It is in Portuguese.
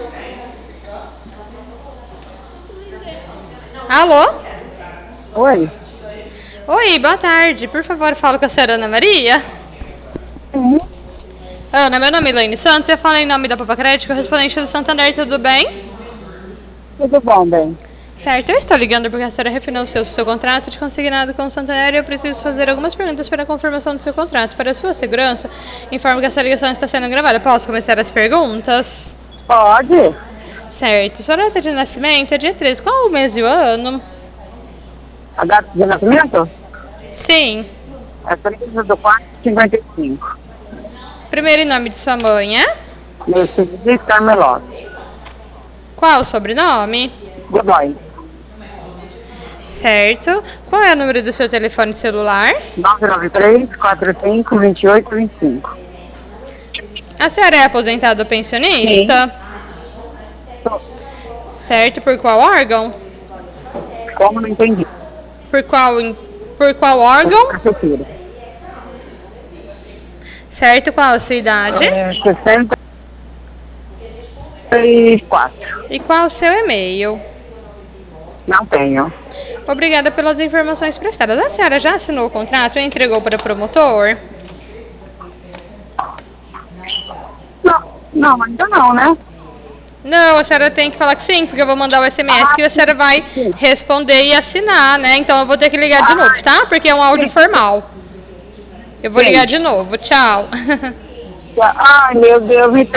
Alô? Oi. Oi, boa tarde. Por favor, falo com a senhora Ana Maria. Sim. Ana, meu nome é Elaine Santos. Eu falo em nome da Papa Crédito, correspondente do Santander, tudo bem? Tudo bom, bem? Certo, eu estou ligando porque a senhora refinanciou o seu contrato de consignado com o Santander e eu preciso fazer algumas perguntas para a confirmação do seu contrato. Para a sua segurança, informo que essa ligação está sendo gravada. Posso começar as perguntas? Pode. Certo. Sua data de nascimento é dia 13. Qual o mês e o ano? A data de nascimento? Sim. É 30 do 4/55. Primeiro nome de sua mãe é? Mercedes Carmelot. Qual o sobrenome? Godoy. Certo. Qual é o número do seu telefone celular? 993-45-28-25. A senhora é aposentada ou pensionista? Certo. Por qual órgão? Como não entendi? Por qual órgão? Prefeitura. Certo. Qual a sua idade? 64. E qual o seu e-mail? Não tenho. Obrigada pelas informações prestadas. A senhora já assinou o contrato e entregou para o promotor? Não, ainda não, né? Não, a senhora tem que falar que sim, porque eu vou mandar o SMS que a senhora vai responder e assinar, né? Então eu vou ter que ligar de novo, tá? Porque é um áudio formal. Eu vou ligar de novo. Tchau. Ai, meu Deus, me